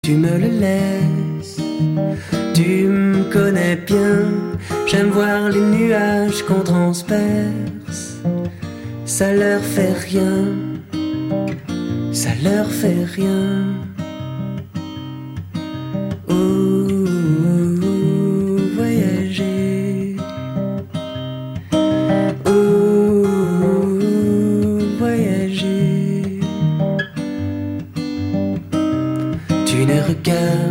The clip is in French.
Tu me le laisses, tu me connais bien. J'aime voir les nuages qu'on transperce. Ça leur fait rien, ça leur fait rien.